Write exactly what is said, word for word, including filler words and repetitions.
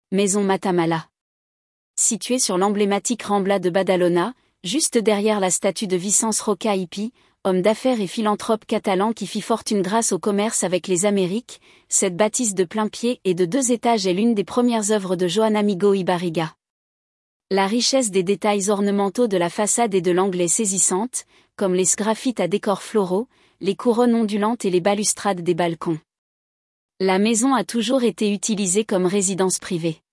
Maison Matamala. Située sur l'emblématique Rambla de Badalona, juste derrière la statue de Vicens Roca Hippy, homme d'affaires et philanthrope catalan qui fit fortune grâce au commerce avec les Amériques, cette bâtisse de plain-pied et de deux étages est l'une des premières œuvres de Joan Amigo y Barriga. La richesse des détails ornementaux de la façade et de l'angle est saisissante, comme les sgraffites à décors floraux, les couronnes ondulantes et les balustrades des balcons. La maison a toujours été utilisée comme résidence privée.